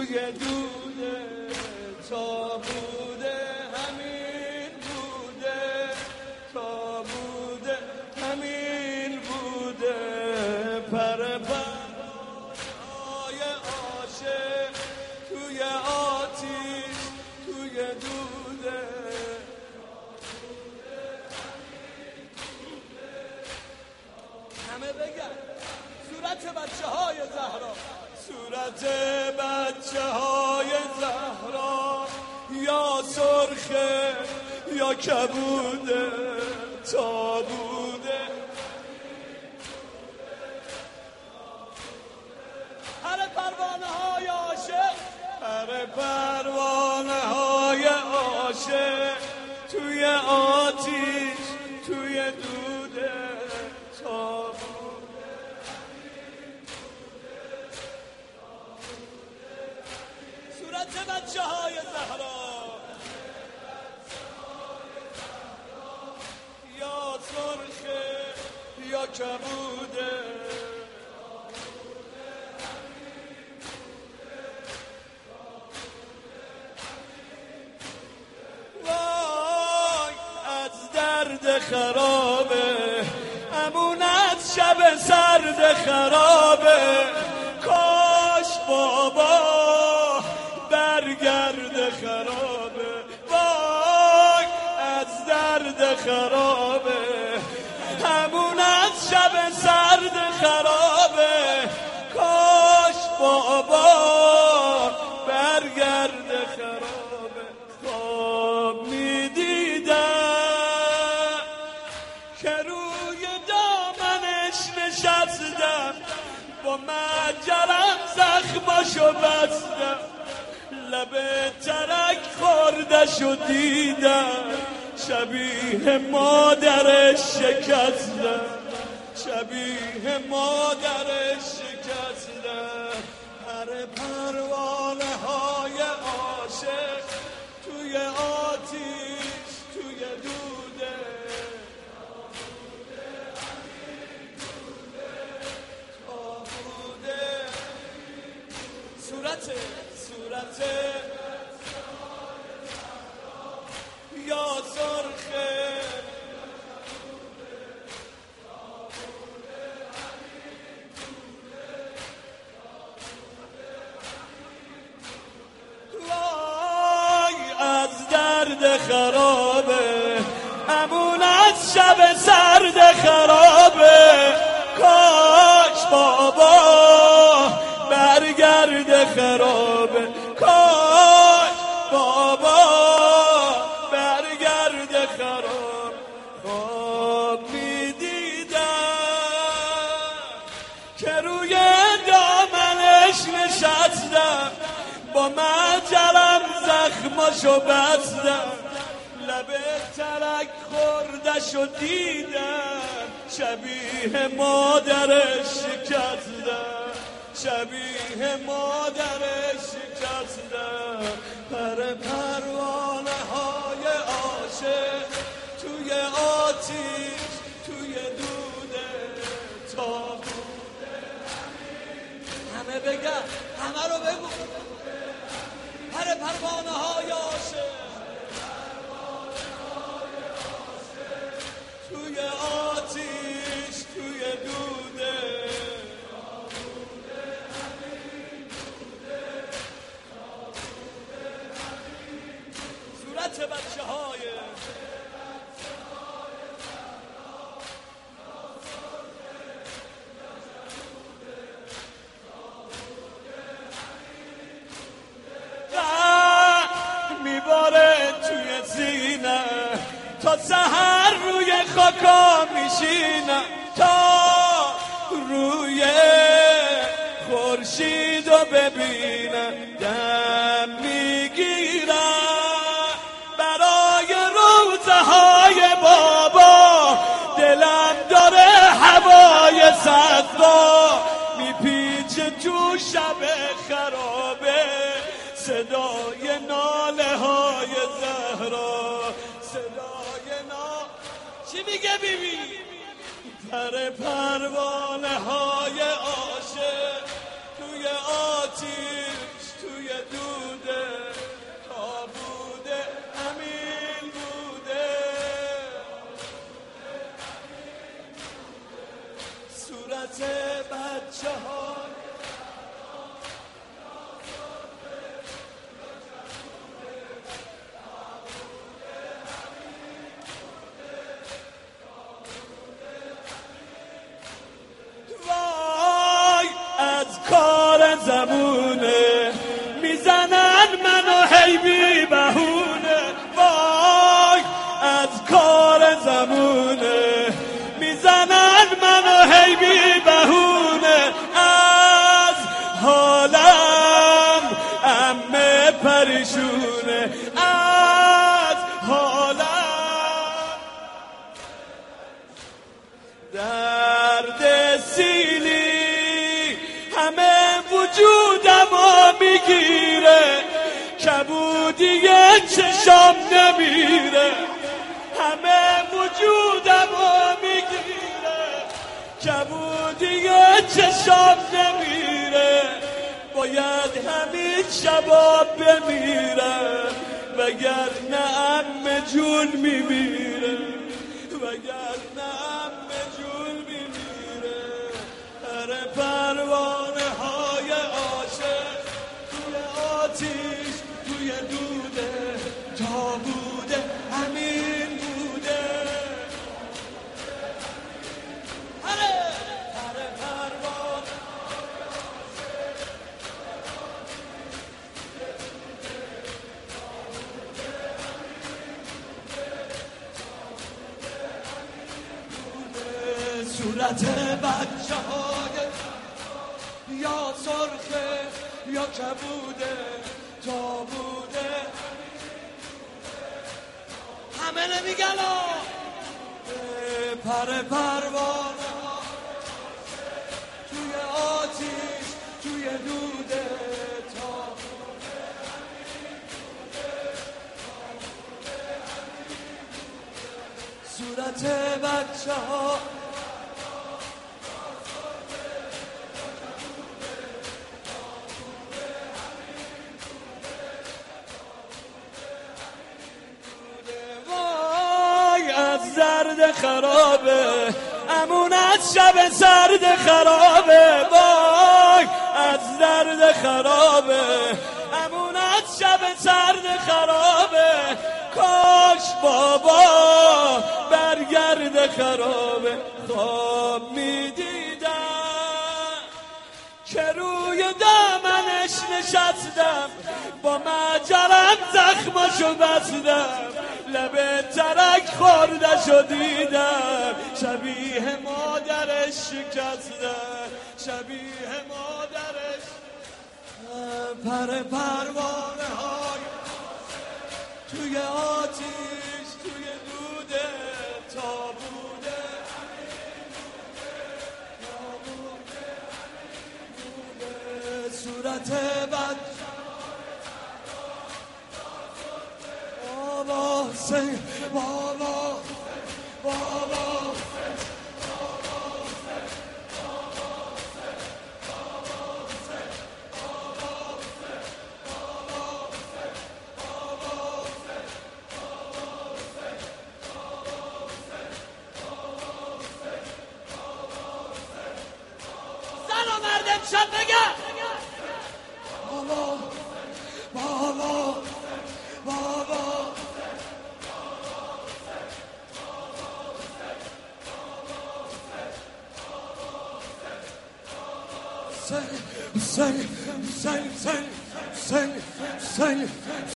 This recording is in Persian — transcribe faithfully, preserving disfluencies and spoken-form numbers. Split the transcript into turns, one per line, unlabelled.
توی دوده تا بوده همین بوده تا بوده همین بوده پر پرهای عاشق توی آتیش توی دوده همه بگن صورت بچه های زهرا صورت بچه های زهرا یا سرخه یا کبوده تا بوده هر پروانه های عاشق هر پروانه های عاشق توی آتیش توی دوده تا بوده صورت بچه های زهرا یا سرخه یا کبوده وای از درد خرابه امون از شب سرد خرابه کاش بابا برگرد خرابه وای از درد خرابه همون از شب سرد خرابه کاش بابا برگرد خرابه خواب میدیدم که روی دامنش نشستم با مجرم زخماشو بستم لب ترک خوردشو دیدم شبیه مادرش شکستم شبیه مادرش شکستم هر پروانه های عاشق توی آتیش توی دوده تا بوده صورت صورت یا سرخه وای از درد خرابه همون از شب سرد خرابه کاش بابا برگرد خرابه کاش بابا برگرد خراب خواب میدیدم که روی دامنش نشستم با مجرم زخماشو بستم لب ترک خوردشو دیدم شبیه مادرش شکستم شبیه مادرش شکستم پر پروانه های عاشق توی آتیش توی دوده تا بوده همه بگن همه رو بگو پر پروانه های عاشق توی آتیش توی دوده صورت بچه های میباره توی سینه تا سحر روی خاکا میشینه تا روی خورشیدو ببینه دم میگیره برای روزهای بابا دلم داره هوای صدبا میپیچه تو شب خرابه صدای ناله های زهرا صدای ناله چی میگه بیبی؟ پر پروانه های عاشق توی آتیش توی صورت بچه ها وای از کار زمونه میزنن منو هی بی بهونه وای از کار زمونه میزنن منو هی بی بهونه از حالم عمه پریشونه از حالم درد سیلی همه وجودمو میگیره کبودیه چشام نمیره همه وجودمو میگیره کبودیه چشام نمیره باید همین شباب بمیره وگرنه عمه جون میمیره وگرنه عمه جون میمیره هر پروانه های عاشق توی آتیش توی دوده تا بوده همین بوده هر هر پروانه صورت بچه های یا سرخه یا کبوده تا بوده همه نمیگن پر پروانه ها توی آتیش توی دوده تا بوده صورت بچه ها زرد خرابه امون از شب سرد خرابه وای از زرد خرابه امون از شب سرد خرابه کاش بابا برگرد خرابه خواب میدیدم که روی دامنش نشستم با مجرم زخمشو بستم لب ترک خورده شو دیدم شبیه مادرش شکستم شبیه مادرش پر پروانه های توی آتیش توی دوده تا بوده تا بوده بوده صورت بچه بابا سنگ بابا بابا سلام مردم شب بگم بابا بابا بابا Sing, sing, sing, sing, sing, sing.